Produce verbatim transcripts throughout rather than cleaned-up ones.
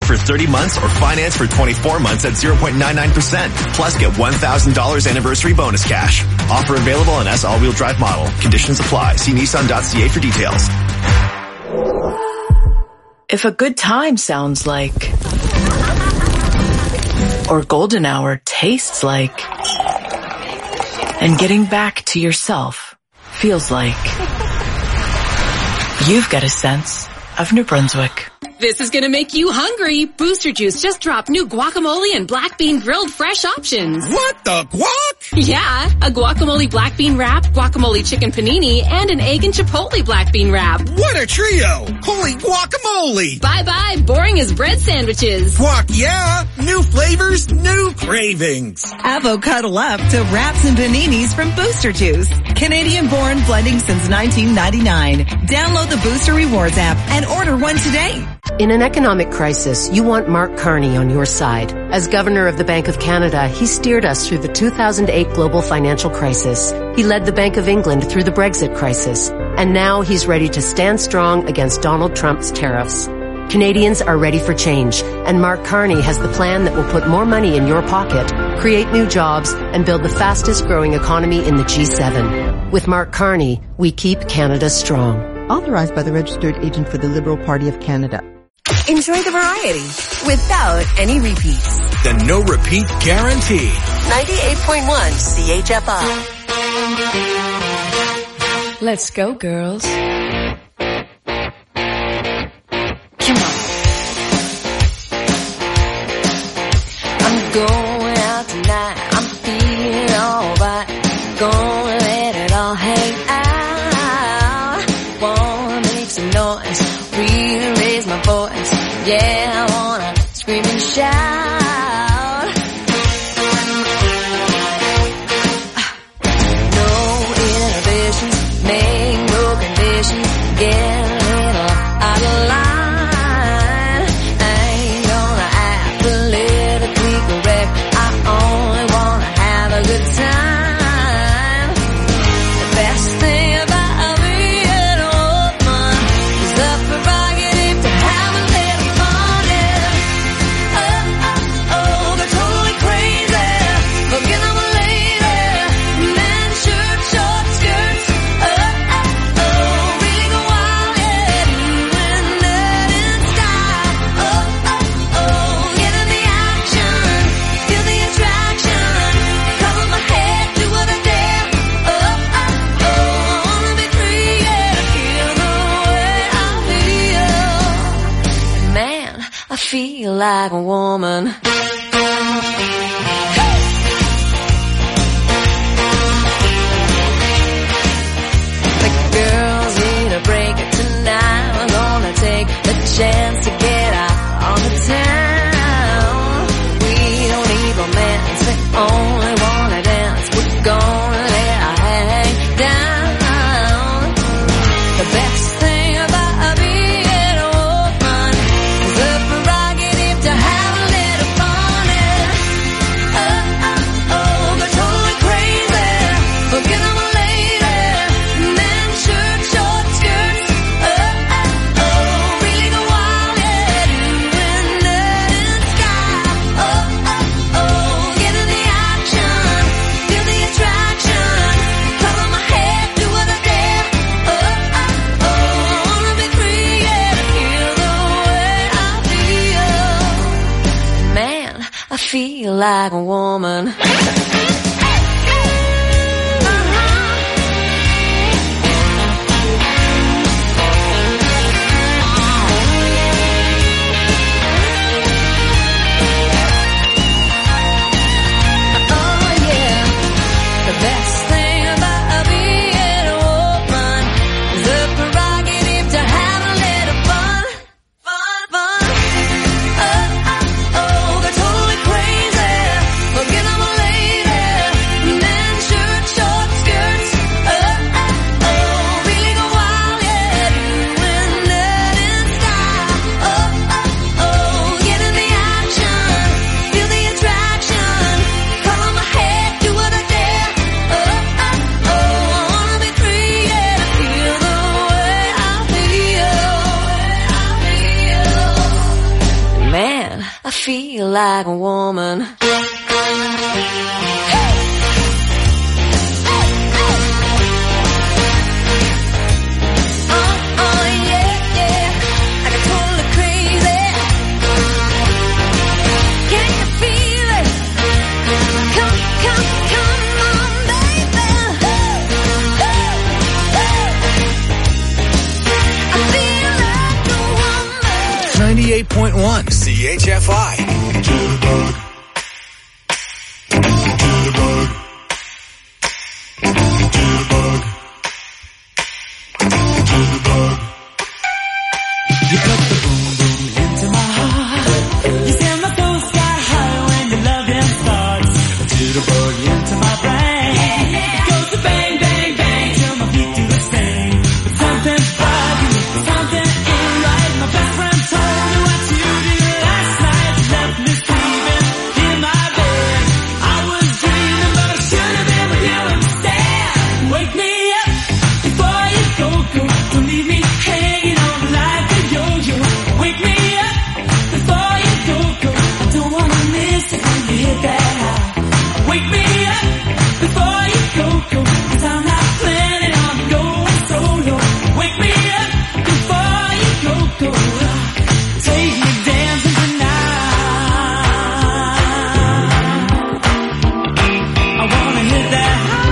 for thirty months or finance for twenty-four months at zero point nine nine percent. Plus get one thousand dollars anniversary bonus cash. Offer available on S all-wheel drive model. Conditions apply. See Nissan dot C A for details. If a good time sounds like, or golden hour tastes like, and getting back to yourself feels like, you've got a sense of New Brunswick. This is gonna make you hungry. Booster Juice just dropped new guacamole and black bean grilled fresh options. What the guac? Yeah, a guacamole black bean wrap, guacamole chicken panini, and an egg and chipotle black bean wrap. What a trio! Holy guacamole! Bye-bye, boring as bread sandwiches. Guac, yeah! New flavors, new cravings. Avocado up to wraps and paninis from Booster Juice. Canadian-born, blending since nineteen ninety-nine. Download the Booster Rewards app and order one today. In an economic crisis, you want Mark Carney on your side. As Governor of the Bank of Canada, he steered us through the two thousand eight global financial crisis. He led the Bank of England through the Brexit crisis. And now he's ready to stand strong against Donald Trump's tariffs. Canadians are ready for change, and Mark Carney has the plan that will put more money in your pocket, create new jobs, and build the fastest growing economy in the G seven. With Mark Carney, we keep Canada strong. Authorized by the Registered Agent for the Liberal Party of Canada. Enjoy the variety without any repeats. The no repeat guarantee. ninety-eight point one C H F I. Let's go, girls. Come on. I'm going out tonight. I'm feeling alright. Gonna let it all hang out. Wanna make some noise. Really raise my voice. Yeah, I wanna scream and shout. No inhibitions, make no conditions. Get a little out of line. I ain't gonna act politically correct. I only wanna have a good time. The best thing about being a woman is the prerogative to have a little fun. Yeah. Oh, oh, oh, they're totally crazy. Forget I'm a lady. Men, shirt, short skirts. Oh, oh, oh, really go wild, yeah. Doing that in style. Oh, oh, oh, get in the action. Feel the attraction. Cover my head, do what I dare. Oh, oh, oh, I wanna be free, yeah. Feel the way I feel. Man, I feel like a woman. The girls need a break tonight. We're gonna take the chance to get out on the town. We don't need romance, we only wanna dance. We're gonna let our hang down. The best thing about being a woman is the prerogative to have a little fun. Yeah. Oh, oh, oh, they're totally crazy. Forget I'm a lady. Men, shirt, short skirts. Oh, oh, oh, really go wild, yeah. Doing that in style. Oh, oh, oh, get in the action. Feel the attraction. Cover my head, do what I dare. Oh, oh, oh, I wanna be free, yeah. Feel the way I feel. Man, I feel like a woman. Oh yeah, the best thing about being a woman is the prerogative to have a little fun, fun, fun. Oh, oh, oh, they're totally crazy. Forget I'm a lady. I feel like a woman. ninety-eight point one C H F I. Jitterbug. Jitterbug. Jitterbug. Jitterbug. You put the boom boom into my heart. You send my pulse sky high when your loving starts. Jitterbug into my brain. It goes to bang, bang, bang till my feet do the same. But something's bugging, something ain't right. My best friend told me what you did last night. You left me sleeping in my bed. I was dreaming, but I should have been with you instead. Wake me up before you go, go. Don't leave me hanging on like a yo-yo. Wake me up before you go, go. I don't wanna miss it when you hit that high. Wake me up before you go, go. 'Cause I'm not planning on going solo. Wake me up before you go, go. Take me dancing tonight. I wanna hit that high.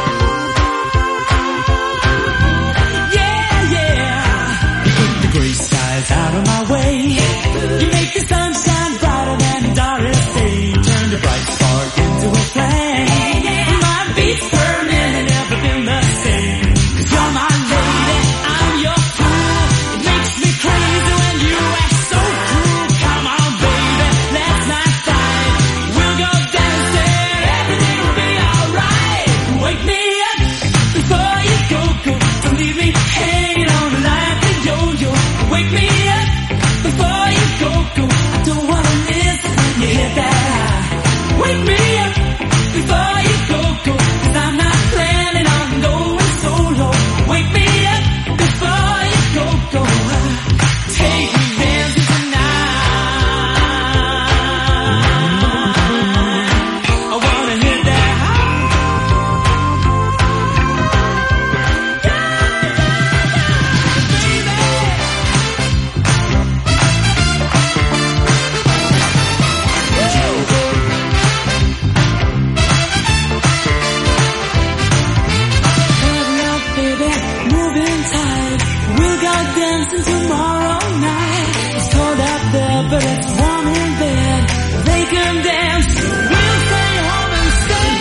Yeah, yeah. You put the gray skies out of my way. You make the sun shine brighter than Doris Day. Turn the bright spark into a flame. My beats per minute never been the same. 'Cause you're my lady, I'm your fool. It makes me crazy when you act so cruel. Come on, baby, let's not fight. We'll go dancing, everything will be alright. Wake me up before you go, go. Don't leave me hanging on like a yo-yo. Wake me up before you go, go. I don't wanna miss it when you hit that high. Wake me up before you go, go. 'Cause I'm not planning on going solo. Wake me up before you go, go. Take me dancing tonight. I wanna hit that high. Turn up, baby, moving tight. We'll go dancing tomorrow night. It's cold out there, but it's warm in bed. They can dance, we'll stay home instead.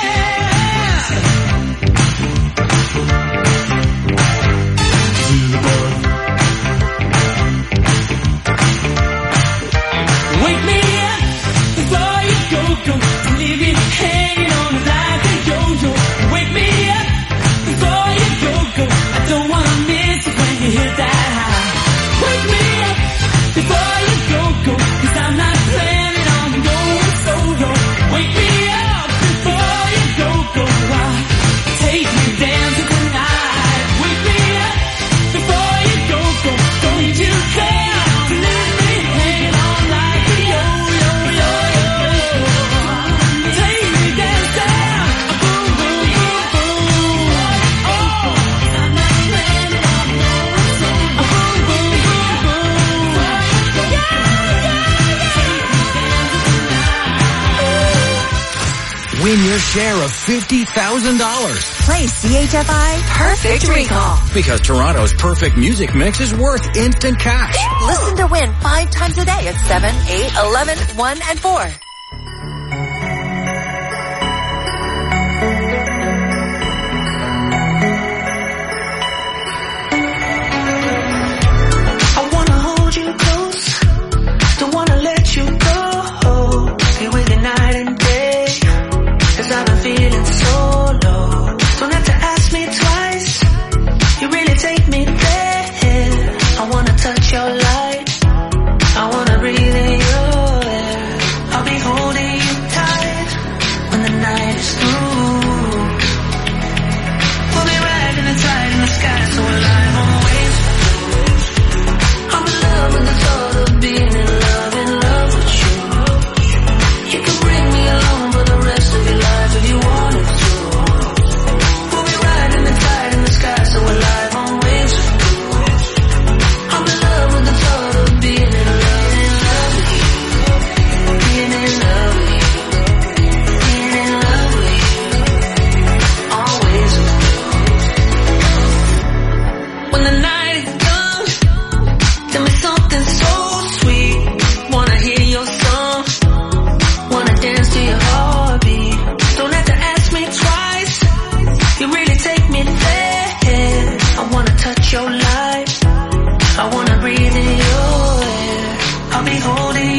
Wake me up before you go, go. Don't leave me hanging on like a yo-yo. Wake me up before you go, go. I don't wanna miss it when you hit that high. Wake me up before you go, go. 'Cause I'm not planning on going solo. Wake me up before you go, go. Take me dancing tonight. Wake me up before you go, go. Don't you care to leave me hanging on like a yo-yo, yo-yo. Take me dancing, boom, boom, boom, boom. Oh, I'm not planning on going solo. Boom, boom, boom, boom. Yeah, yeah. Win your share of fifty thousand dollars. Play C H F I Perfect Recall. Because Toronto's perfect music mix is worth instant cash. Listen to win five times a day at seven, eight, eleven, one, and four. I wanna hold you close. Don't wanna let you go. Stay with you night and day. 'Cause I've been feeling so low. Don't have to ask me twice. You really take me there. I wanna touch your light. I wanna breathe in your air. I'll be home.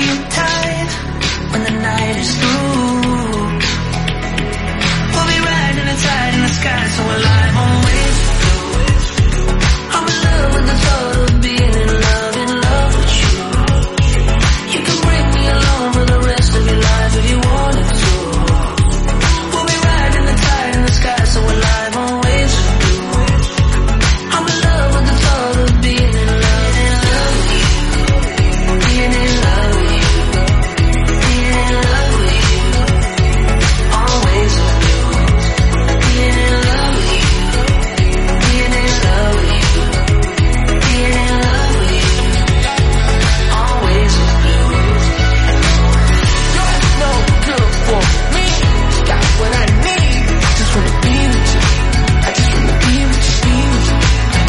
you tight when the night is through. We'll be riding a tide in the sky, so alive on waves. I'm in love with the thought of being in love, in love with you. You can bring me along for the rest of your life if you wanted to. We'll be riding the tide in the sky, so alive on waves. I'm in love with the thought of being in love, in love with you. Being in love with you. Being in love with you. Always with you. Being in love with you. Being in love with you. Being in love with you. Always with you. You're no good for me. You got what I need. I just wanna be with you. I just wanna be with you, be with you.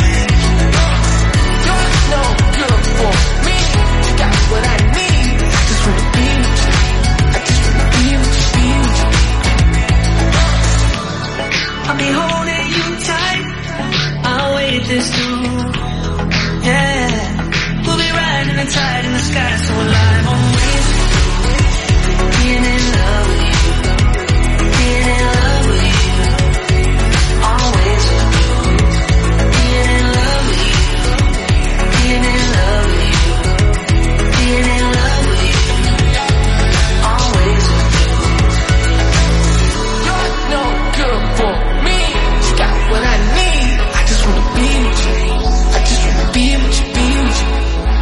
You're no good for me. You got what I need. I just wanna be with you. I just wanna be with you, be with you. I'll be holding you tight. I'll wait this through. Yeah. We'll be riding the tide in the sky, so alive on waves. Being in love with you. Being in love with you. Always with you. Being in love with you. Being in love with you. Being in love with you. Always with you. You're no good for me. You got what I need. I just wanna be with you. I just wanna be with you, be with you.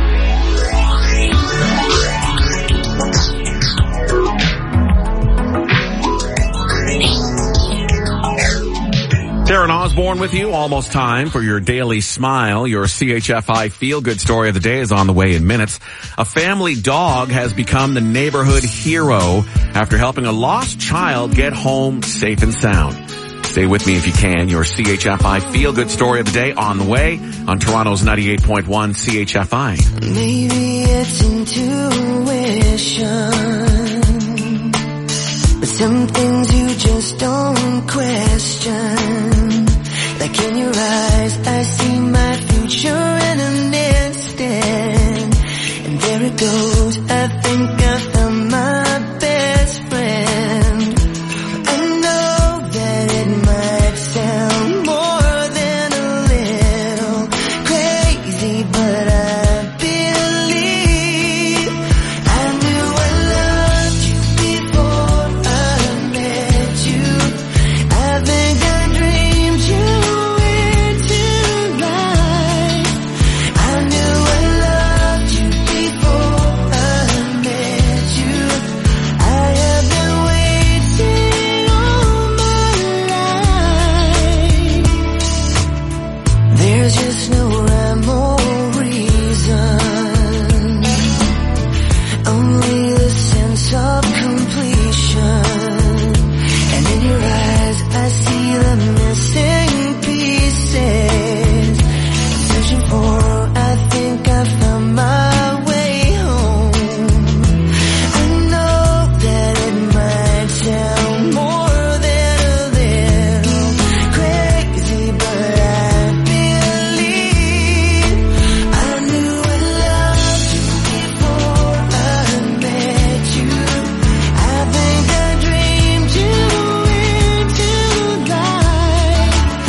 Darren Osborne with you. Almost time for your daily smile. Your C H F I feel-good story of the day is on the way in minutes. A family dog has become the neighborhood hero after helping a lost child get home safe and sound. Stay with me if you can. Your C H F I feel-good story of the day on the way on Toronto's ninety-eight point one C H F I. Maybe it's intuition, but some things you just don't question. Like in your eyes, I see my future in an instant. And there it goes, I think I found my best friend. I know that it might sound more than a little crazy, but I believe I knew I loved you before I met you. I think I dreamed you into life. I knew I loved you before I met you. I have been waiting all my life. There's just no rhyme or reason, only the sense of completion. And in your eyes I see the missing pieces. I'm searching for, I think I found my way home. I know that it might sound more than a little crazy, but I believe I knew I loved you before I met you. I think I dreamed you into life.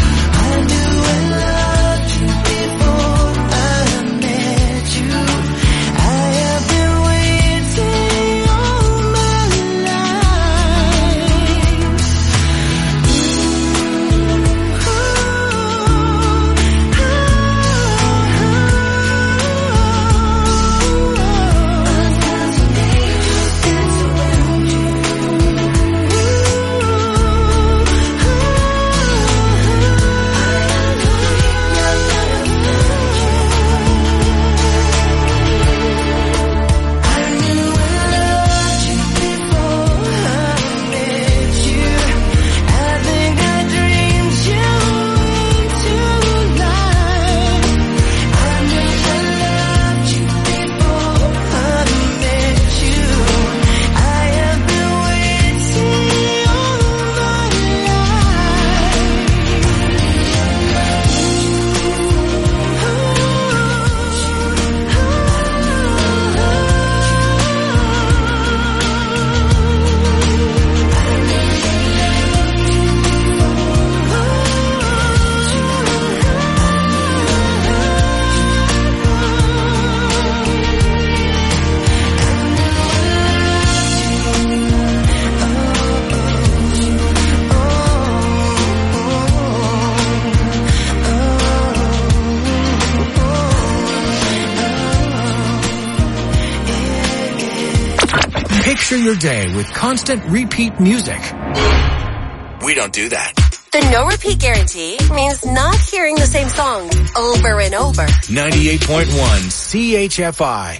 Picture your day with constant repeat music. We don't do that. The no repeat guarantee means not hearing the same song over and over. ninety-eight point one C H F I.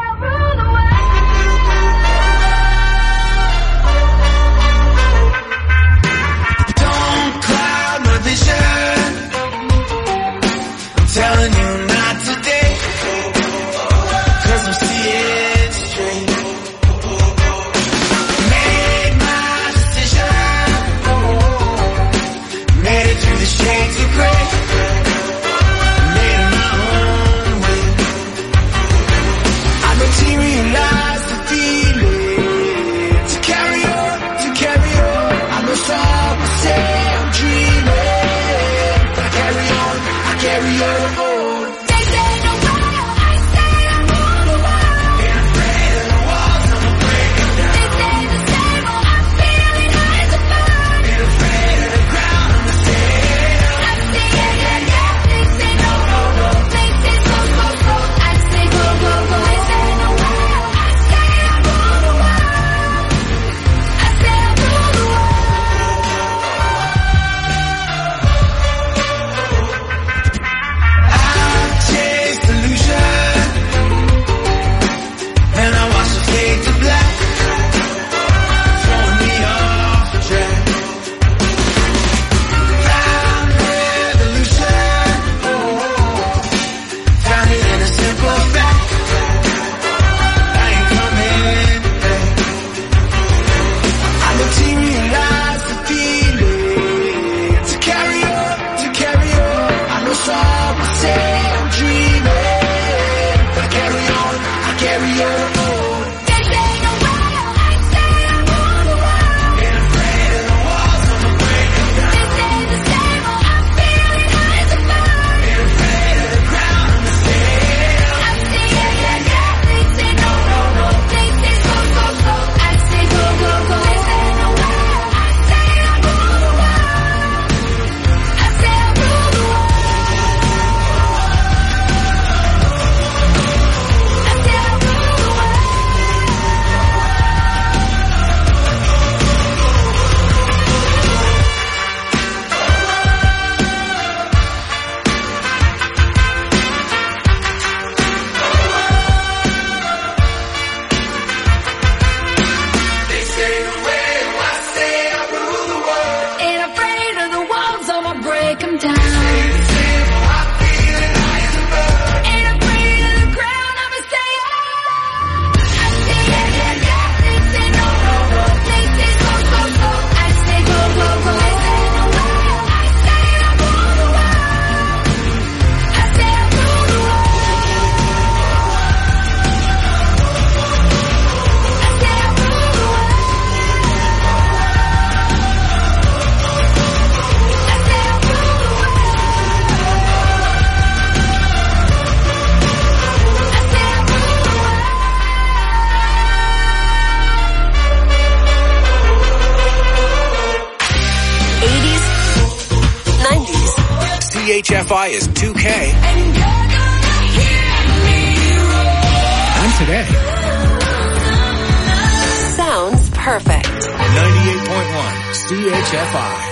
Don't cloud my vision. I'm telling you not today. Cause I'm seeing straight. Made my decision. Made it through the shades of gray. Made it my own way. I materialized the feeling. To carry on, to carry on. I know some will say I'm dreaming. But I carry on, I carry on. They say no matter, I say I rule the world. Ain't afraid of the walls, I'ma break them down. They say the same, oh, I'm feeling high as a bird. Ain't afraid of the ground, I'ma stay up. I say yeah, yeah, yeah. They say no, no, no. They say so, so, so. I say go, go, go. They say no matter, I say I rule the world. I say I rule the world. I chase illusion, and I watch it fade to black, throwing me off the track. Found revolution, found it in a simple fact. I ain't coming back. I materialize the feeling. To carry on, to carry on. I know some will say I'm dreaming. But I carry on, I carry on. They say no matter, I say I rule the world. Ain't afraid of the walls, I'ma break them down. They say the same, oh, I'm feeling high as a bird. Ain't afraid of the ground, I'ma stay up. I say yeah, yeah, yeah. They say no, no, no. They say so, so, so. I say go, go, go. They say no matter, I say I rule the world. I say I rule the world. I say I rule the world. They say the way I say I rule the world. Ain't afraid of the walls, I'ma break them down. Ain't afraid of the ground, I'ma stay up. I say yeah, yeah, yeah. They say no, no, no. They say so, so, so. I say go, go, go. They say no matter, I say I rule the world. I say I rule the world. I say I rule the world. I say I rule the world. eighties, nineties. C H F I is two K. And today, Sounds perfect. ninety-eight point one C H F I.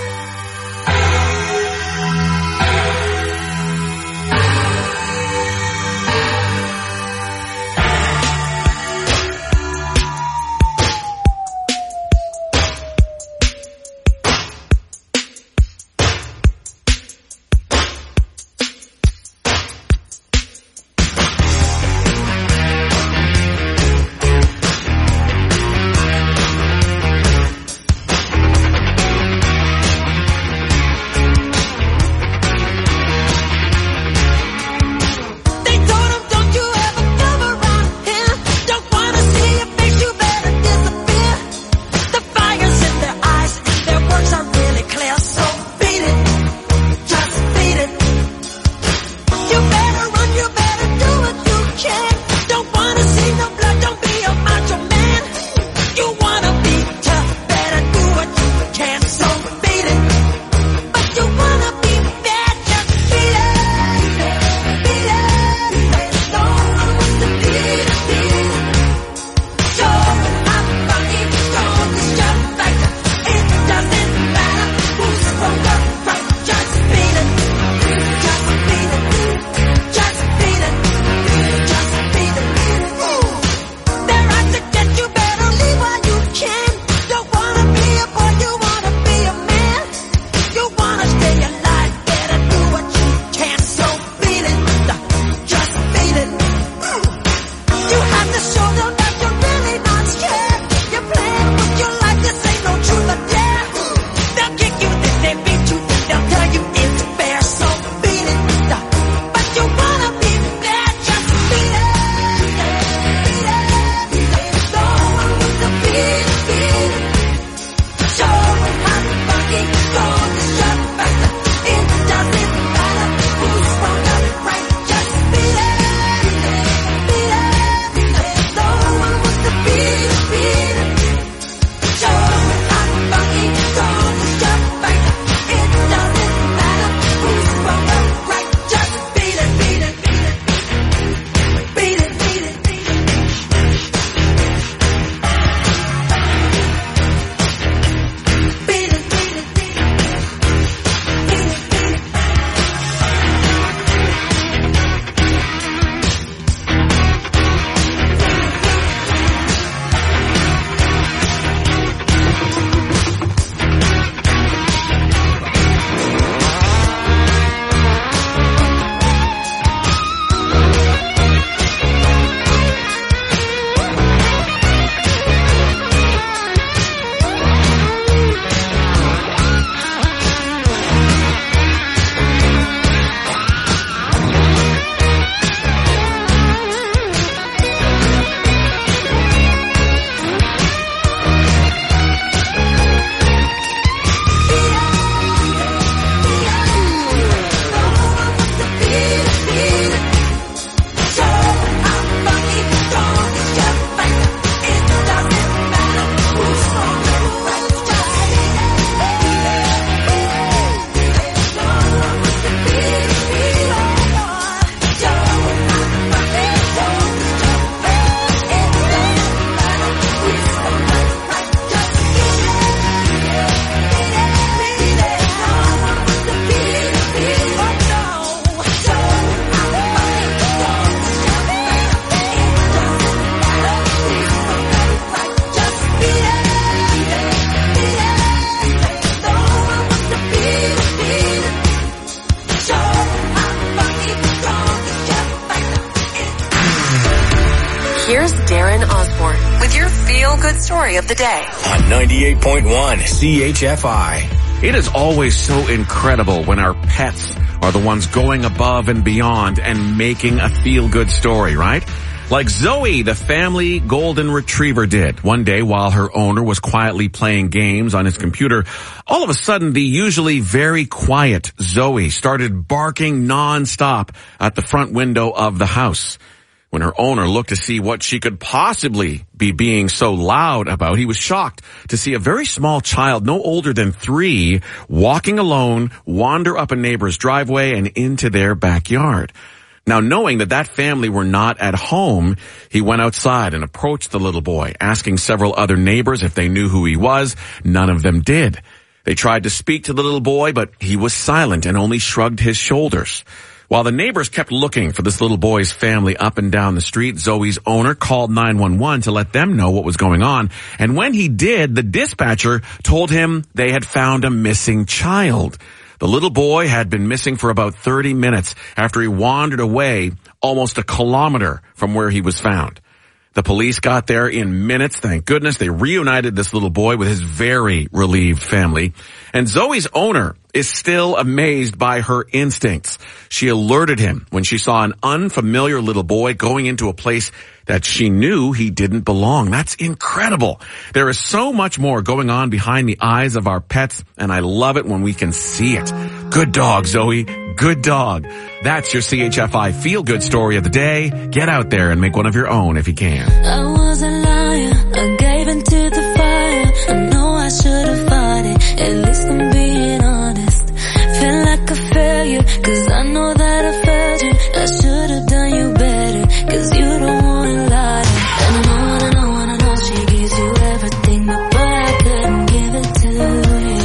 story of the day. On ninety-eight point one C H F I. It is always so incredible when our pets are the ones going above and beyond and making a feel-good story, right? Like Zoe, the family golden retriever did. One day while her owner was quietly playing games on his computer, all of a sudden the usually very quiet Zoe started barking nonstop at the front window of the house. When her owner looked to see what she could possibly be being so loud about, he was shocked to see a very small child, no older than three, walking alone, wander up a neighbor's driveway and into their backyard. Now, knowing that that family were not at home, he went outside and approached the little boy, asking several other neighbors if they knew who he was. None of them did. They tried to speak to the little boy, but he was silent and only shrugged his shoulders. While the neighbors kept looking for this little boy's family up and down the street, Zoe's owner called nine one one to let them know what was going on. And when he did, the dispatcher told him they had found a missing child. The little boy had been missing for about thirty minutes after he wandered away almost a kilometer from where he was found. The police got there in minutes. Thank goodness. They reunited this little boy with his very relieved family. And Zoe's owner is still amazed by her instincts. She alerted him when she saw an unfamiliar little boy going into a place that she knew he didn't belong. That's incredible. There is so much more going on behind the eyes of our pets, and I love it when we can see it. Good dog, Zoe. Good dog. That's your C H F I feel-good story of the day. Get out there and make one of your own if you can. I was a liar, I gave into the fire. I know I should have fought it, at least I'm being honest. Feel like a failure, cause I know that I failed you. I should have done you better, cause you don't wanna lie. And I know, and I know, and I know she gives you everything, but boy, I couldn't give it to you.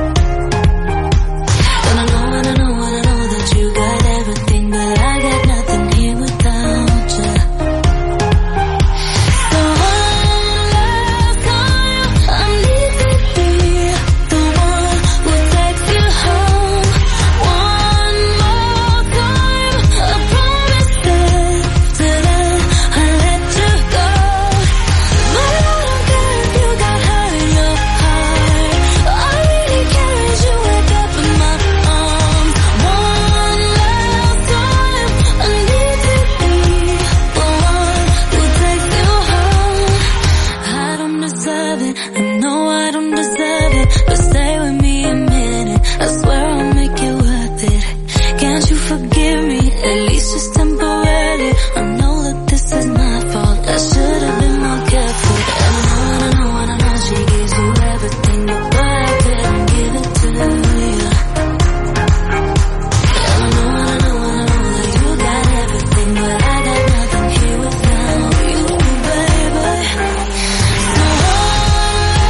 And I know, and I know, and I know that you got everything, but I got nothing here without you. So one last time, I need to be the one who takes you home. One more time, I promise that today I'll let you go. But I don't care if you got hurt in your heart. All I really care is you wake up in my arms. One last time, I need to be the one who takes you home. I don't deserve it, I know I don't deserve it, but stay with me a minute, I swear I'll make it worth it. Can't you forgive me, at least just temporarily? I know that this is my fault, I should have been more careful. And I know, and I know, and I know she gives you everything, but boy, I couldn't give it to you. And I know, and I know, and I know that you got everything, but I got nothing here without you, baby. So one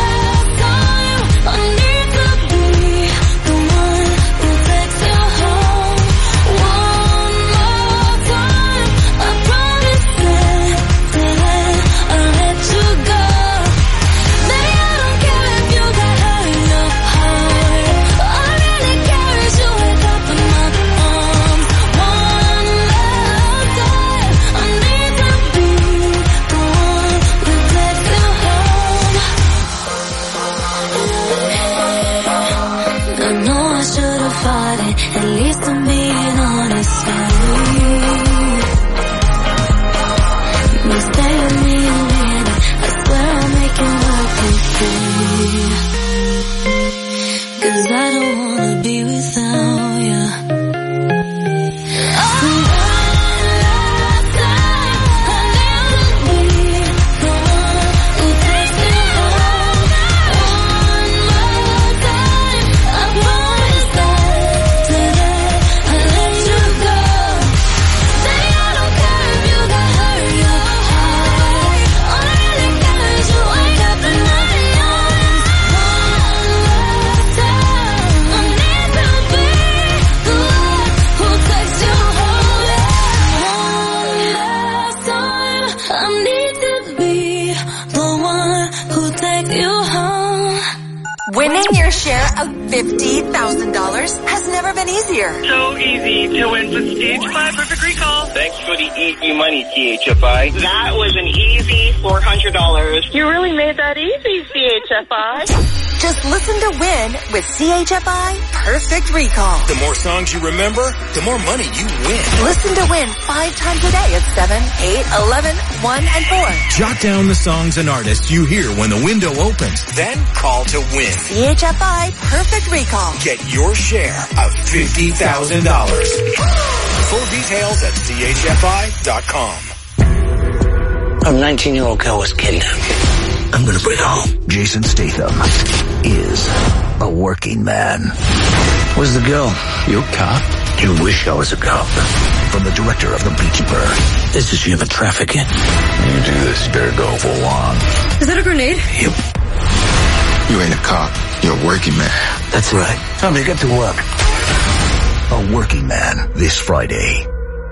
Winning your share of fifty thousand dollars has never been easier. So easy to win with C H F I Perfect Recall. Thanks for the easy money, C H F I. That was an easy four hundred dollars. You really made that easy, C H F I. Just listen to win with C H F I Perfect Recall. The more songs you remember, the more money you win. Listen to win five times a day at seven, eight, eleven, one, and four. Jot down the songs and artists you hear when the window opens. Then call to win. C H F I Perfect Recall. Get your share of fifty thousand dollars. Full details at C H F I dot com. A nineteen-year-old girl was kidnapped. I'm gonna bring home. Jason Statham is a working man. Where's the girl? You a cop? You wish I was a cop. From the director of The Beekeeper. This is human trafficking. You do this, you better go for long. Is that a grenade? Yep. You ain't a cop. You're a working man. That's right. Time to get to work. A Working Man this Friday.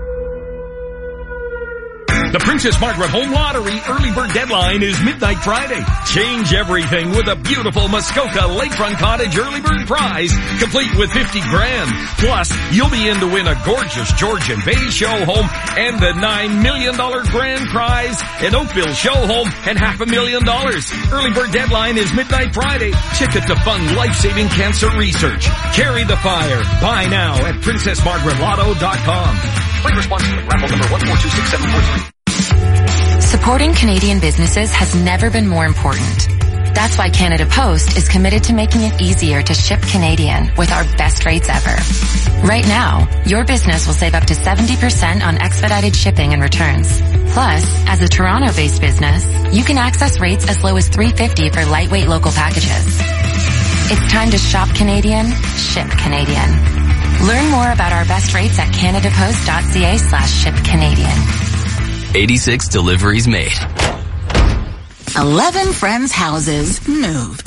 The Princess Margaret Home Lottery early bird deadline is midnight Friday. Change everything with a beautiful Muskoka Lakefront Cottage early bird prize, complete with fifty grand. Plus, you'll be in to win a gorgeous Georgian Bay show home and the nine million dollars grand prize, an Oakville show home, and half a million dollars. Early bird deadline is midnight Friday. Ticket to fund life-saving cancer research. Carry the fire. Buy now at princess margaret lotto dot com. Play responsibly. Raffle number one four two six seven four three. Supporting Canadian businesses has never been more important. That's why Canada Post is committed to making it easier to ship Canadian with our best rates ever. Right now, your business will save up to seventy percent on expedited shipping and returns. Plus, as a Toronto-based business, you can access rates as low as three dollars and fifty cents for lightweight local packages. It's time to shop Canadian, ship Canadian. Learn more about our best rates at canadapost.ca slash ship Canadian. eighty-six deliveries made. eleven friends' houses moved.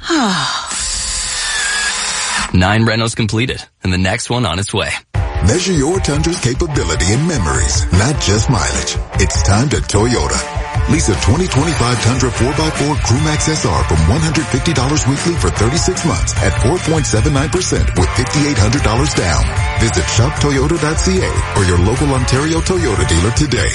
Nine renos completed, and the next one on its way. Measure your Tundra's capability in memories, not just mileage. It's time to Toyota. Lease a twenty twenty-five Tundra four by four Crewmax S R from one hundred fifty dollars weekly for thirty-six months at four point seven nine percent with five thousand eight hundred dollars down. Visit shop toyota dot c a or your local Ontario Toyota dealer today.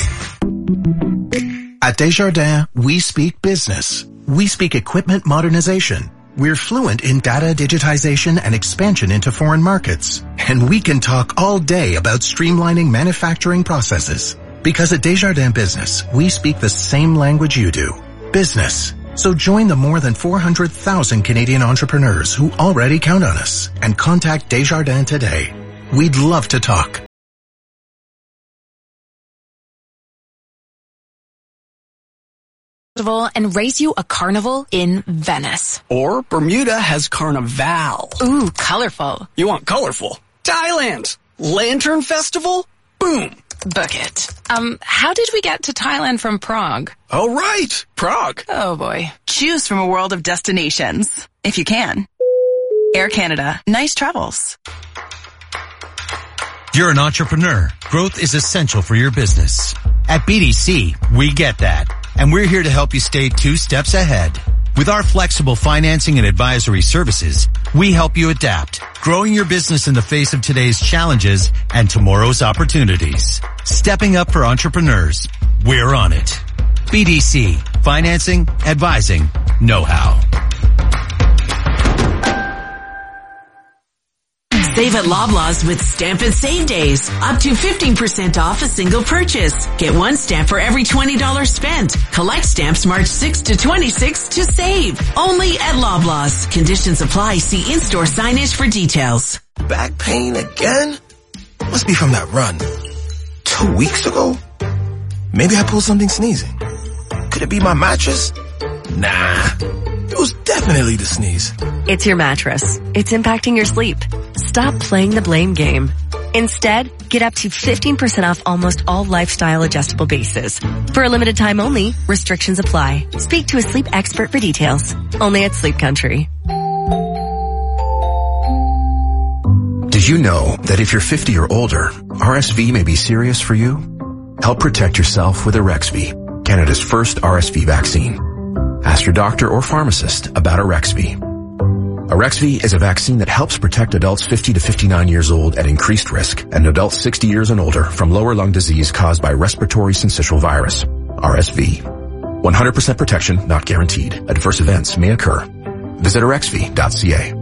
At Desjardins, we speak business. We speak equipment modernization. We're fluent in data digitization and expansion into foreign markets. And we can talk all day about streamlining manufacturing processes. Because at Desjardins Business, we speak the same language you do. Business. So join the more than four hundred thousand Canadian entrepreneurs who already count on us and contact Desjardins today. We'd love to talk. And race you a carnival in Venice. Or Bermuda has Carnival. Ooh, colorful. You want colorful? Thailand! Lantern Festival? Boom! Book it. Um, how did we get to Thailand from Prague? Oh, right! Prague. Oh, boy. Choose from a world of destinations, if you can. Air Canada. Nice travels. You're an entrepreneur. Growth is essential for your business. At B D C, we get that. And we're here to help you stay two steps ahead. With our flexible financing and advisory services, we help you adapt, growing your business in the face of today's challenges and tomorrow's opportunities. Stepping up for entrepreneurs. We're on it. B D C. Financing, advising, know-how. Save at Loblaws with Stamp and Save Days. Up to fifteen percent off a single purchase. Get one stamp for every twenty dollars spent. Collect stamps March sixth to twenty-sixth to save. Only at Loblaws. Conditions apply. See in-store signage for details. Back pain again? Must be from that run. Two weeks ago? Maybe I pulled something sneezing. Could it be my mattress? Nah. It was definitely the sneeze. It's your mattress. It's impacting your sleep. Stop playing the blame game. Instead, get up to fifteen percent off almost all lifestyle adjustable bases. For a limited time only, restrictions apply. Speak to a sleep expert for details. Only at Sleep Country. Did you know that if you're fifty or older, R S V may be serious for you? Help protect yourself with Arexvy, Canada's first R S V vaccine. Ask your doctor or pharmacist about Arexvy. Arexvy is a vaccine that helps protect adults fifty to fifty-nine years old at increased risk and adults sixty years and older from lower lung disease caused by respiratory syncytial virus, R S V. one hundred percent protection not guaranteed. Adverse events may occur. Visit arexvy dot c a.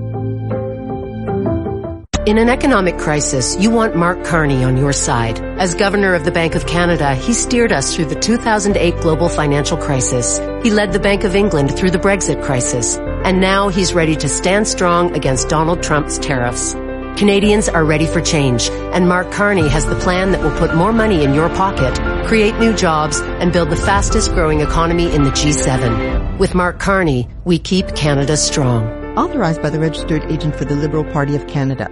In an economic crisis, you want Mark Carney on your side. As Governor of the Bank of Canada, he steered us through the two thousand eight global financial crisis. He led the Bank of England through the Brexit crisis. And now he's ready to stand strong against Donald Trump's tariffs. Canadians are ready for change, and Mark Carney has the plan that will put more money in your pocket, create new jobs, and build the fastest growing economy in the G seven. With Mark Carney, we keep Canada strong. Authorized by the Registered Agent for the Liberal Party of Canada.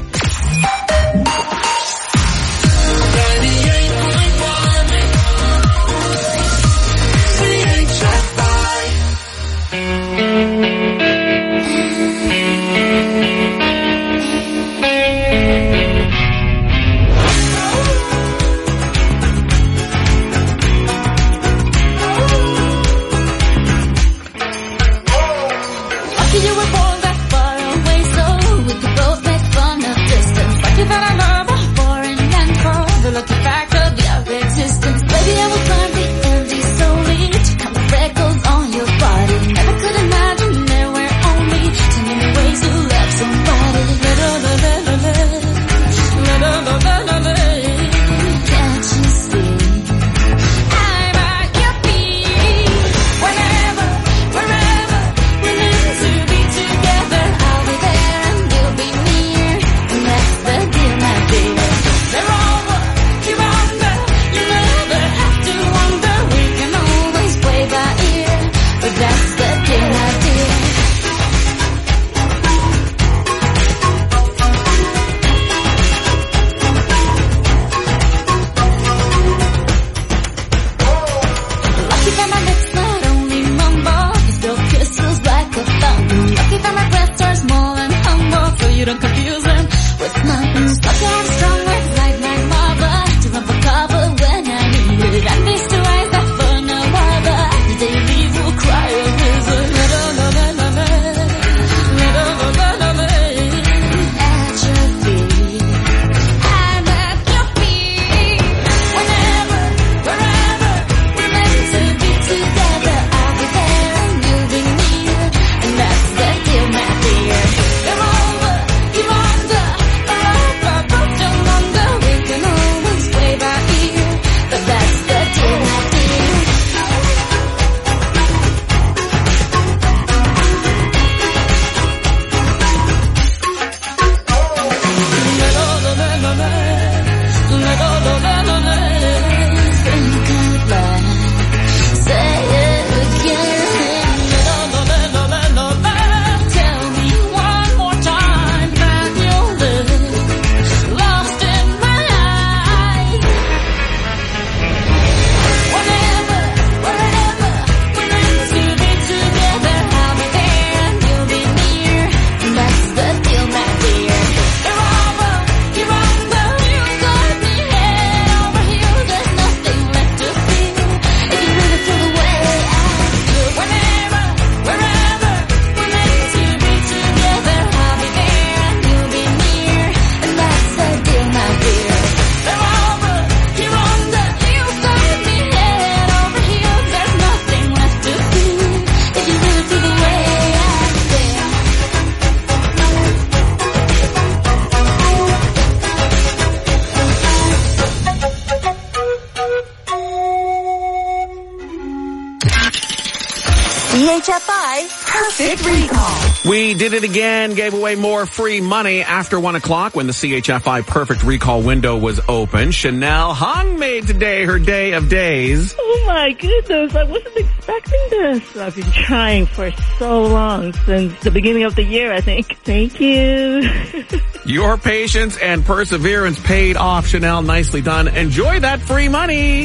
C H F I Perfect Recall. We did it again, gave away more free money after one o'clock when the C H F I Perfect Recall window was open. Chanel Hung made today her day of days. Oh my goodness, I wasn't expecting this. I've been trying for so long, since the beginning of the year, I think. Thank you. Your patience and perseverance paid off, Chanel. Nicely done. Enjoy that free money.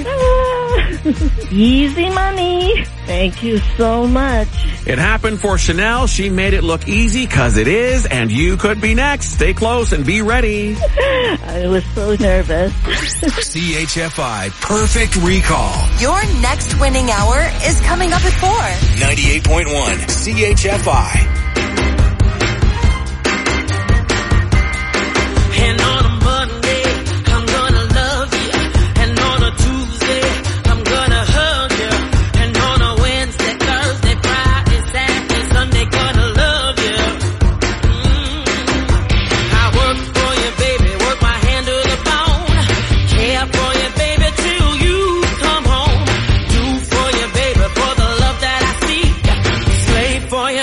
Easy money. Thank you so much. It happened for Chanel. She made it look easy because it is, and you could be next. Stay close and be ready. I was so nervous. C H F I Perfect Recall. Your next winning hour is coming up at four. ninety-eight point one C H F I.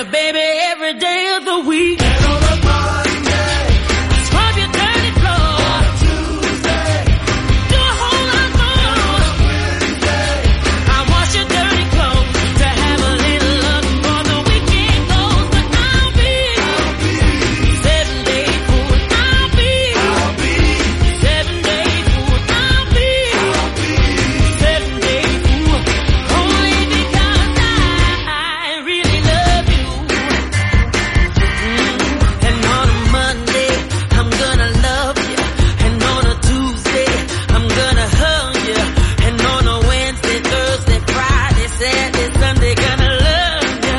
you, baby, every day of the week. And on a Monday, scrub your dirty floor. On a Tuesday, do a whole lot more. And on a Wednesday, I wash your dirty clothes to have a little love before the weekend goes. But I'll be, I'll be seven day fool. I'll be, I'll be seven day fool. I'll be, I'll be seven day fool. Only because I really love you. Mm. And on a Monday, I'm gonna love you. And on a Tuesday, I'm gonna hug you. And on a Wednesday, Thursday, Friday, Saturday, Sunday, gonna love you.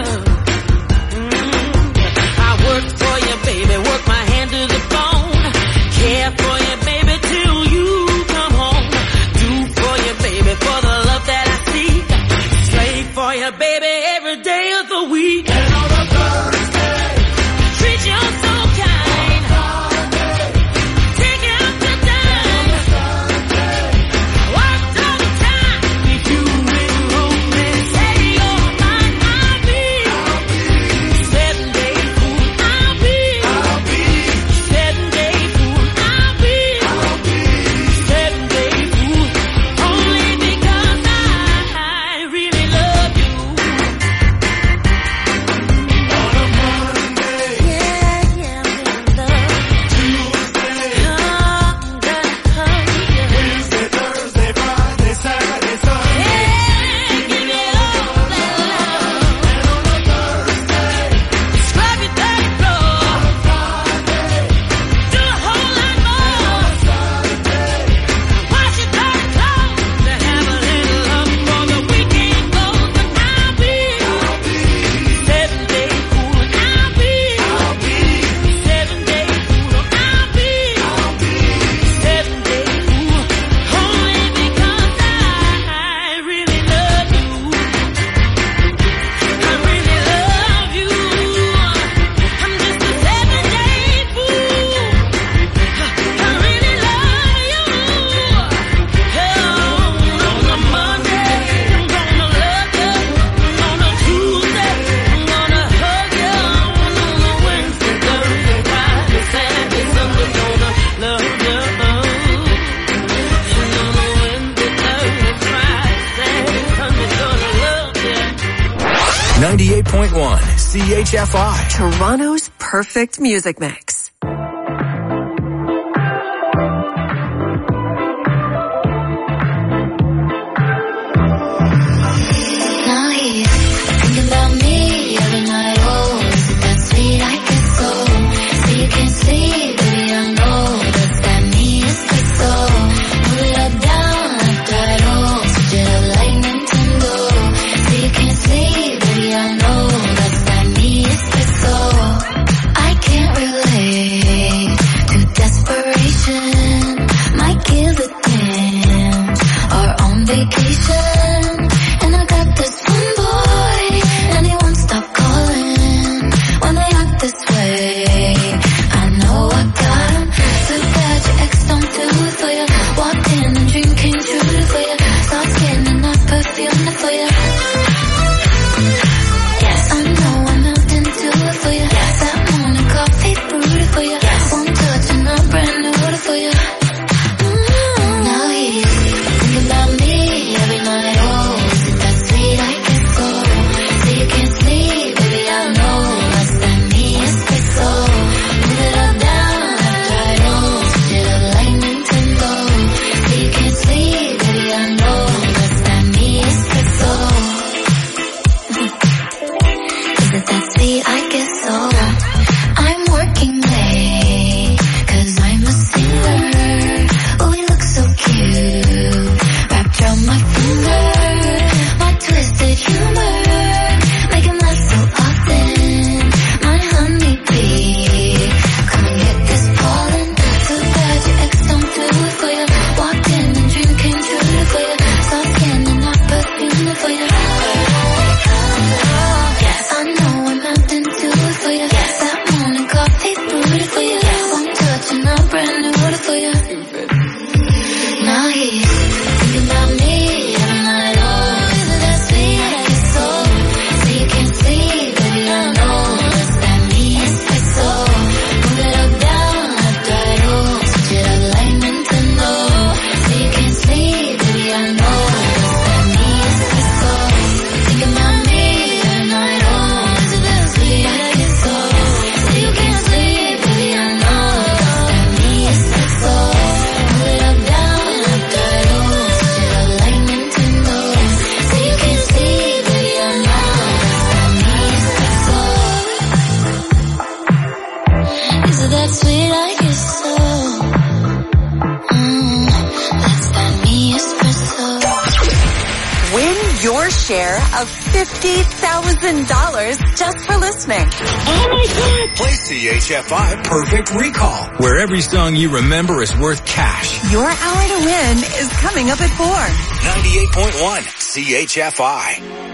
Mm. I work for you, baby, work my hand to the bone. Care for you, baby, till you come home. Do for you, baby, for the love that I seek. Slave for you, baby, every day of the week. And on a Thursday, treat you so kind. Take you out to dine. Worked all the time. If you in romance, say you're mine. I'll be, I'll be seven day fool. I'll be, I'll be seven day fool. I'll be, I'll be seven day fool. Only because I really love you. On a Monday, yeah, yeah, I'm in love. Tuesday, I'm gonna hug you. Wednesday, Thursday, Friday, Saturday, Sunday. Yeah, give me all that love. And on a Thursday, scrub your dirty floor. On a Friday, do a whole lot more. On a Saturday, wash your dirty clothes to have a little love before the weekend goes. But I'll be, I'll be seven day fool. I'll be, I'll be seven day fool. I'll be, I'll be seven day fool. Only because I really love you. I really love you. I'm just a seven day fool. I really love you. Oh, on a Monday, I'm gonna love you. On a Tuesday, I'm gonna hug you. On a Wednesday, Thursday, Friday, Saturday, Sunday, gonna love you. And on a Wednesday, Thursday, Friday, Saturday, Sunday, gonna love you. ninety-eight point one C H F I. Toronto's perfect music mix. Now he's thinking about me every night. Oh, is it that sweet? I guess so. So you can't sleep, baby, I know. Does that mean it's good so? Move it up, down, left, right, oh. Switch it up like Nintendo. So you can't sleep, baby, I know. Does that mean it's good so? I can't relate to desperation. Might give a damn. Or on vacation. And I got this one boy, and he won't stop calling when they act this way. I know I got him. So bad your ex don't do it for you. Walked in and dream came true for you. Soft skin and not perfume for you. Yes, I know I'm melting to it for you. Yes, that morning coffee brewed for you. Yes, one touch and I'm brand new for you. Mm, now he's thinking about me every night. Oh, is it that sweet? I guess so. So you can't sleep, baby, I know. What's that mean? It's good so. Move it up, down, left, right, oh. Switch it up like Nintendo. So you can't sleep, baby, I know. What's that mean? It's good so. Is it that sweet? I guess so. I'm working late, cause I'm a singer. Oh, we look so cute, wrapped around my finger. My twisted humor, make him laugh so often. My honeybee, come and get this pollen. So bad your ex don't do it for you. Walked in and dream came true for you. Soft skin and not perfume for you. Yes, I know I'm melting to share of fifty thousand dollars just for listening. Oh my God! Play C H F I Perfect Recall, where every song you remember is worth cash. Your hour to win is coming up at four. ninety-eight point one C H F I.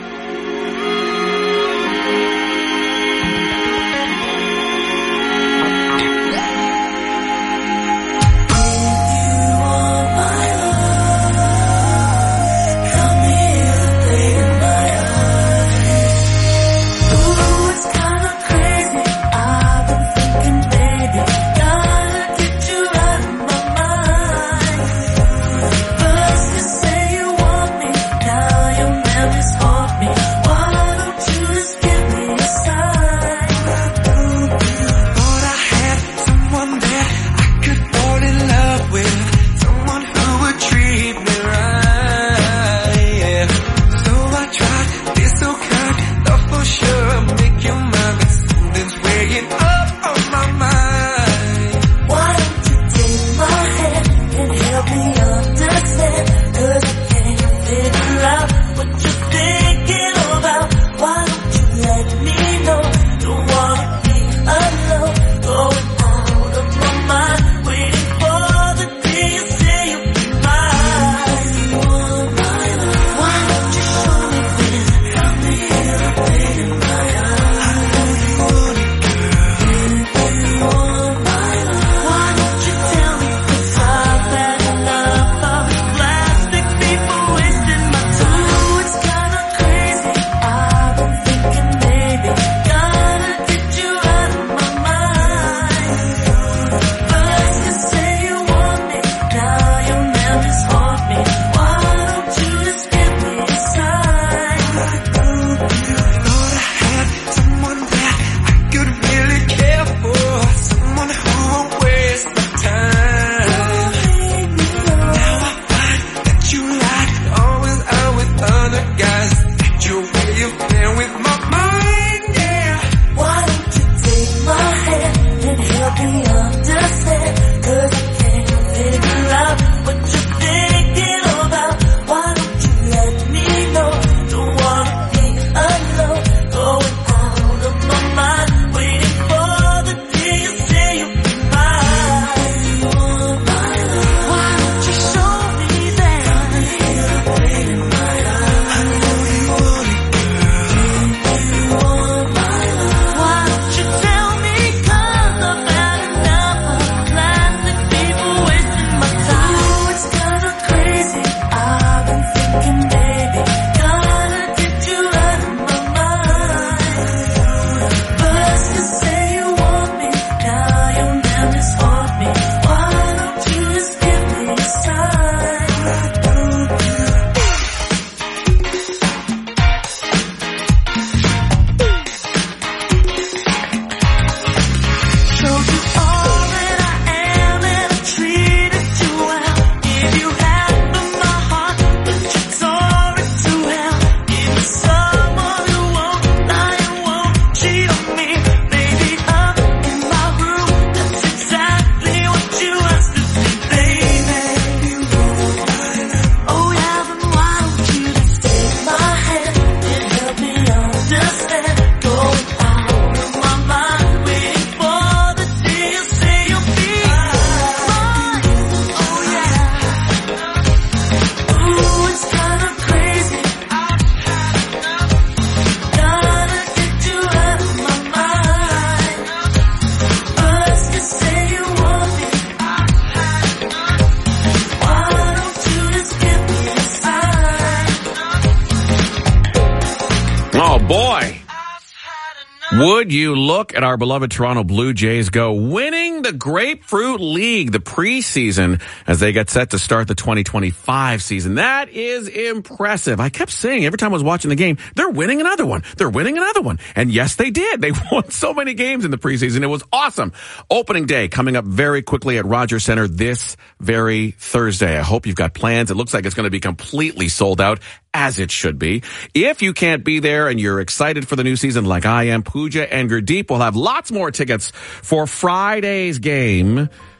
Would you look at our beloved Toronto Blue Jays go winning the Grapefruit League, the preseason, as they get set to start the twenty twenty-five season. That is impressive. I kept saying every time I was watching the game, they're winning another one. They're winning another one. And yes, they did. They won so many games in the preseason. It was awesome. Opening day coming up very quickly at Rogers Centre this very Thursday. I hope you've got plans. It looks like it's going to be completely sold out, as it should be. If you can't be there and you're excited for the new season like I am, Pooja and Gurdeep will have lots more tickets for Friday's game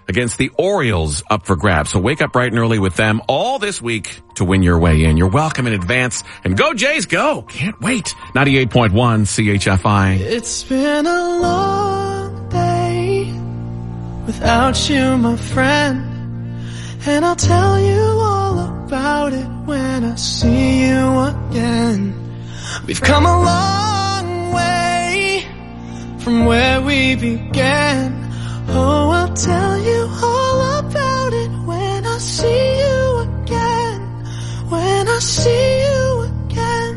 against the Orioles up for grabs. So wake up bright and early with them all this week to win your way in. You're welcome in advance. And go Jays, go! Can't wait. ninety-eight point one C H F I. It's been a long day without you, my friend. And I'll tell you all about it when I see you again. We've come a long way from where we began. Oh, I'll tell you all about it when I see you again. When I see you again.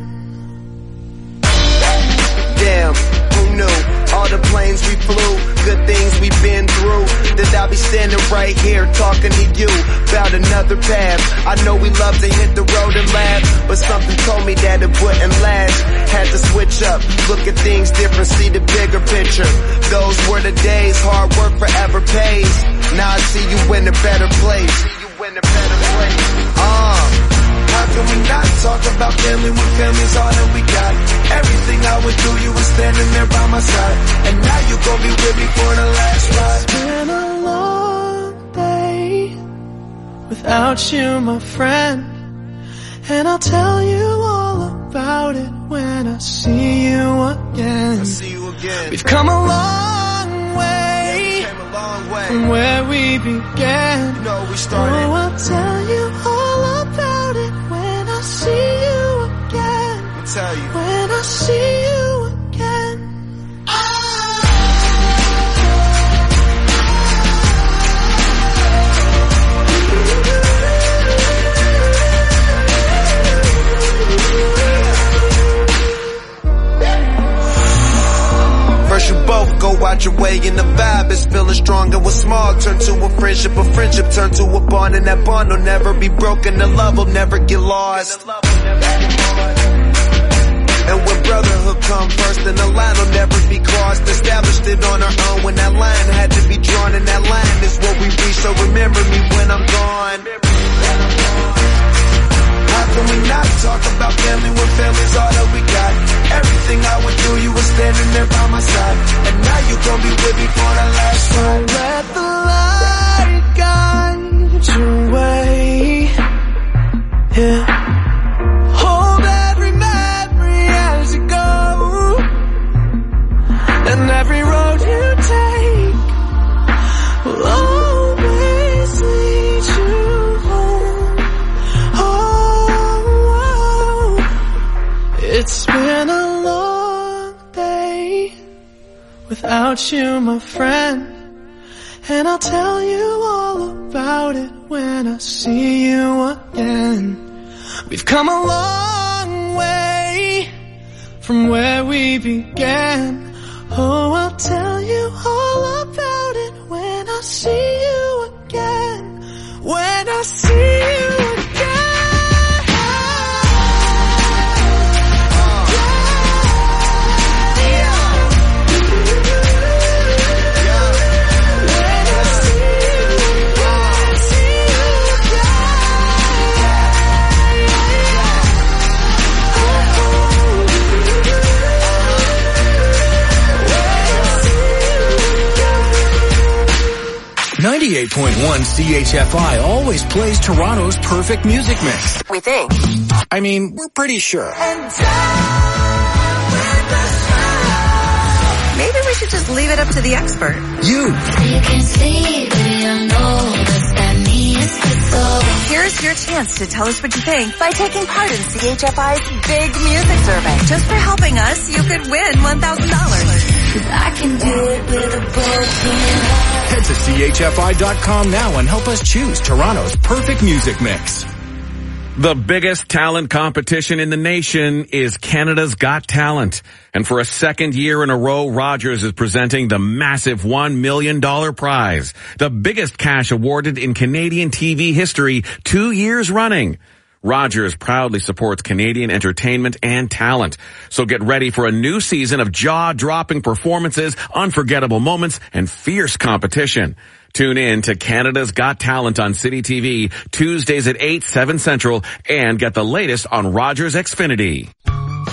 Damn, who knew? All the planes we flew, good things we've been through. That I'll be standing right here talking to you about another path. I know we love to hit the road and laugh, but something told me that it wouldn't last. Had to switch up, look at things different, see the bigger picture. Those were the days, hard work forever pays. Now I see you in a better place. See you in a better place. Uh, how can we not talk about family when family's all that we got? Everything I would do, you were standing there by my side. And now you gon' be with me for the last ride. It's been a long day without you, my friend. And I'll tell you all about it when I see you again. I see you again. We've come a long way, yeah, we came a long way from where we began. You know we started. Oh, I'll tell you all about it when I see you again. I'll tell you. When I see you again. First you both go out your way and the vibe is feeling strong. And what's small turn to a friendship, a friendship turn to a bond. And that bond will never be broken, the love will never get lost. And when brotherhood come first, then the line will never be crossed. Established it on our own when that line had to be drawn. And that line is what we reach, so remember me when I'm gone. How can we not talk about family when family's all that we got? Everything I would do, you were standing there by my side. And now you gon' be with me for the last ride. So let the light guide your way. Yeah. Hold every memory as you go. And every road you take will always lead you home. Oh, it's been a long day without you, my friend. And I'll tell you all about it when I see you again. We've come a long way from where we began. Oh, I'll tell you all about it when I see you again. When I see you again. ninety-eight point one C H F I always plays Toronto's perfect music mix. We think. I mean, we're pretty sure. Maybe we should just leave it up to the expert. You. Here's your chance to tell us what you think by taking part in C H F I's Big Music Survey. Just for helping us, you could win one thousand dollars. I can do it with a broken heart. Head to C H F I dot com now and help us choose Toronto's perfect music mix. The biggest talent competition in the nation is Canada's Got Talent. And for a second year in a row, Rogers is presenting the massive one million dollars prize, the biggest cash awarded in Canadian T V history two years running. Rogers proudly supports Canadian entertainment and talent. So get ready for a new season of jaw-dropping performances, unforgettable moments, and fierce competition. Tune in to Canada's Got Talent on City T V Tuesdays at eight, seven Central, and get the latest on Rogers Xfinity.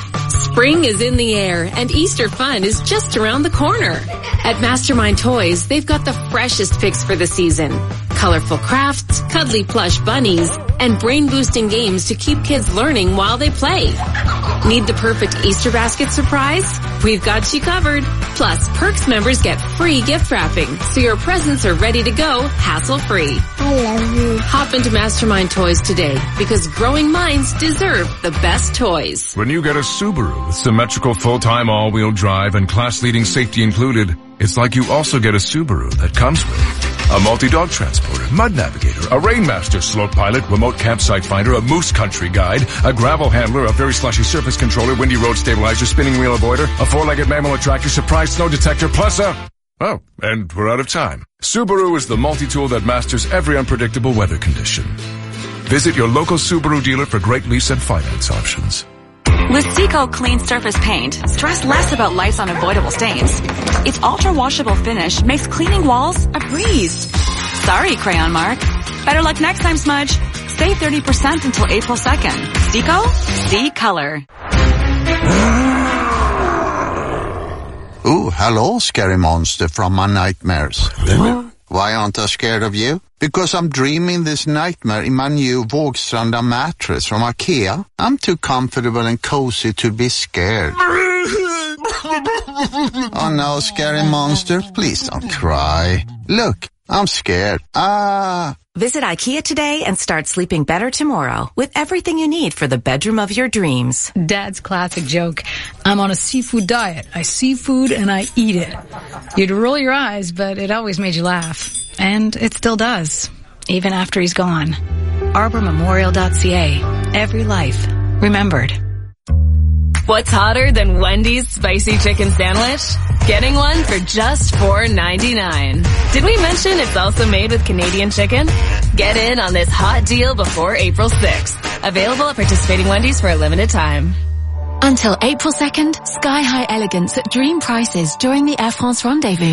Spring is in the air and Easter fun is just around the corner. At Mastermind Toys, they've got the freshest picks for the season. Colorful crafts, cuddly plush bunnies, and brain-boosting games to keep kids learning while they play. Need the perfect Easter basket surprise? We've got you covered. Plus, Perks members get free gift wrapping, so your presents are ready to go hassle-free. I love you. Hop into Mastermind Toys today, because growing minds deserve the best toys. When you get a Subaru with symmetrical full-time all-wheel drive and class-leading safety included, it's like you also get a Subaru that comes with a multi-dog transporter, mud navigator, a Rainmaster slope pilot, remote campsite finder, a moose country guide, a gravel handler, a very slushy surface controller, windy road stabilizer, spinning wheel avoider, a four-legged mammal attractor, surprise snow detector, plus a... Oh, and we're out of time. Subaru is the multi-tool that masters every unpredictable weather condition. Visit your local Subaru dealer for great lease and finance options. With Seco Clean Surface Paint, stress less about life's unavoidable stains. Its ultra-washable finish makes cleaning walls a breeze. Sorry, Crayon Mark. Better luck next time, Smudge. Save thirty percent until April second. Seco? See color. Ooh, hello, scary monster from my nightmares. Why aren't I scared of you? Because I'm dreaming this nightmare in my new Vågstranda mattress from IKEA. I'm too comfortable and cozy to be scared. Oh no, scary monster, please don't cry. Look, I'm scared. Ah. Visit IKEA today and start sleeping better tomorrow with everything you need for the bedroom of your dreams. Dad's classic joke. I'm on a seafood diet. I see food and I eat it. You'd roll your eyes, but it always made you laugh. And it still does, even after he's gone. arbor memorial dot c a. Every life remembered. What's hotter than Wendy's spicy chicken sandwich? Getting one for just four ninety-nine. Did we mention it's also made with Canadian chicken? Get in on this hot deal before April sixth. Available at participating Wendy's for a limited time. Until April second, sky-high elegance at dream prices during the Air France Rendezvous.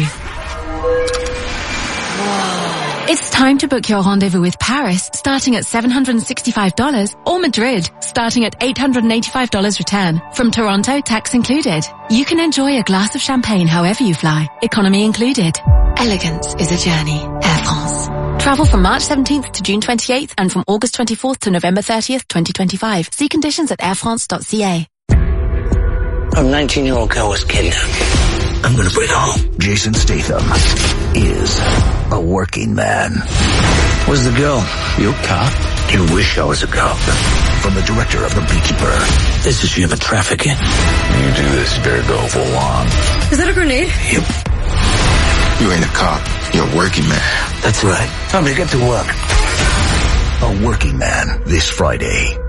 It's time to book your rendezvous with Paris, starting at seven hundred sixty-five dollars, or Madrid, starting at eight hundred eighty-five dollars return. From Toronto, tax included. You can enjoy a glass of champagne however you fly, economy included. Elegance is a journey. Air France. Travel from March seventeenth to June twenty-eighth and from August twenty-fourth to November thirtieth, twenty twenty-five. See conditions at air france dot c a. A nineteen-year-old girl was kidnapped. I'm gonna bring her home. Jason Statham is a working man. Where's the girl? You a cop? You wish I was a cop. From the director of The Beekeeper. This is human trafficking. You do this, better go for long. Is that a grenade? Yep. You ain't a cop. You're a working man. That's right. Time to get to work. A Working Man, this Friday.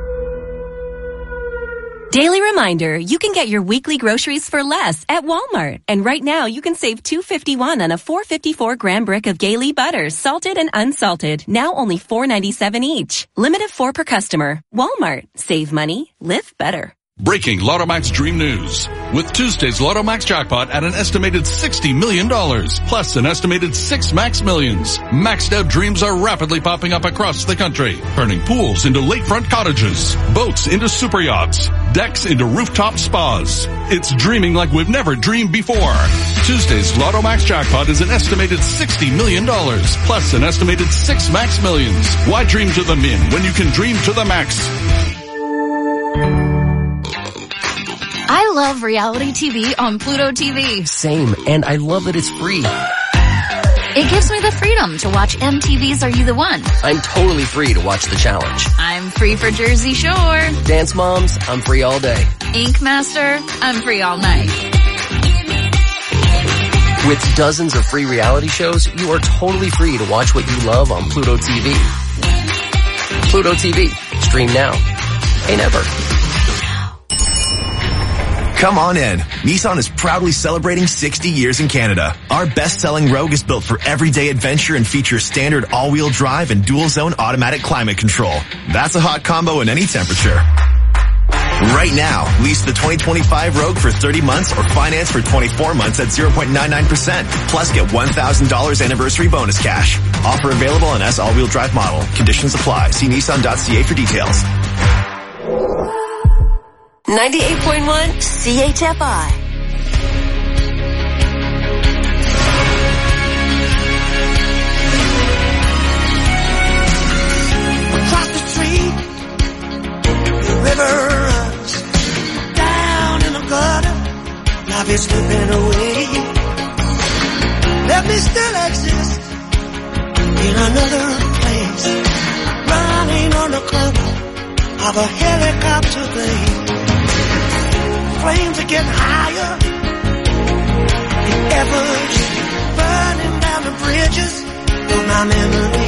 Daily reminder, you can get your weekly groceries for less at Walmart. And right now, you can save two fifty-one on a four fifty-four gram brick of Gailey butter, salted and unsalted. Now only four ninety-seven each. Limit of four per customer. Walmart. Save money. Live better. Breaking Lottomax Dream News. With Tuesday's Lottomax jackpot at an estimated sixty million dollars, plus an estimated six Max Millions. Maxed out dreams are rapidly popping up across the country, turning pools into lakefront cottages, boats into super yachts, decks into rooftop spas. It's dreaming like we've never dreamed before. Tuesday's Lottomax jackpot is an estimated sixty million dollars, plus an estimated six Max Millions. Why dream to the min when you can dream to the max? I love reality T V on Pluto T V. Same, and I love that it's free. It gives me the freedom to watch M T V's Are You the One? I'm totally free to watch The Challenge. I'm free for Jersey Shore. Dance Moms, I'm free all day. Ink Master, I'm free all night. With dozens of free reality shows, you are totally free to watch what you love on Pluto T V. Pluto T V. Stream now. Pay never. Come on in. Nissan is proudly celebrating sixty years in Canada. Our best-selling Rogue is built for everyday adventure and features standard all-wheel drive and dual-zone automatic climate control. That's a hot combo in any temperature. Right now, lease the twenty twenty-five Rogue for thirty months or finance for twenty-four months at zero point nine nine percent. Plus get one thousand dollars anniversary bonus cash. Offer available on S all-wheel drive model. Conditions apply. See nissan dot c a for details. ninety-eight point one C H F I. Across the street, the river runs down in the gutter. Life is slipping away. Let me still exist in another place, running on the cover of a helicopter blade. Flames are getting higher, the efforts burning down the bridges of my memory.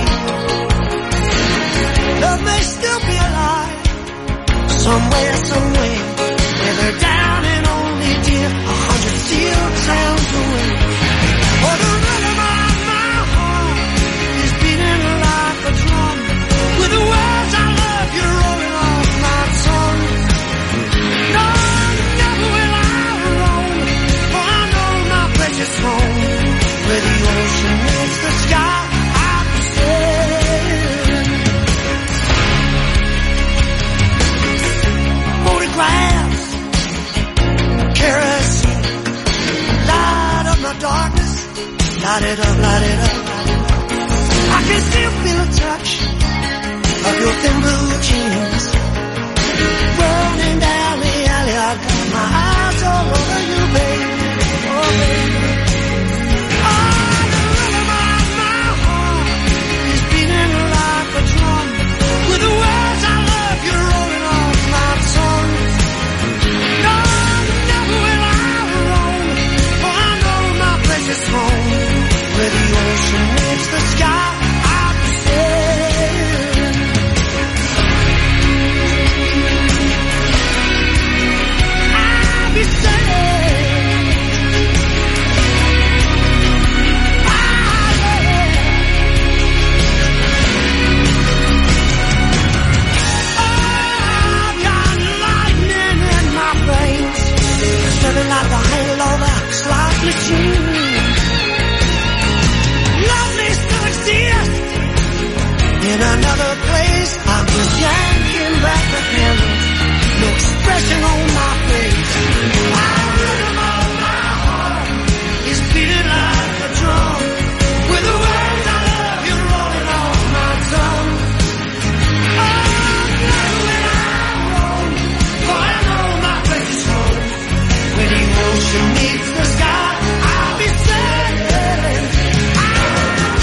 Love may still be alive, somewhere, somewhere, where they're down and only dear, a hundred steel towns away. Oh, the rhythm of my heart is beating like a drum, with the words I love you rolling off my tongue. No, never will I roam, for I know my precious home, where the ocean meets the sky. I'm sailing. Photographs, kerosene, light up my darkness, light it up, light it up. I can still feel a touch of your thin blue jeans.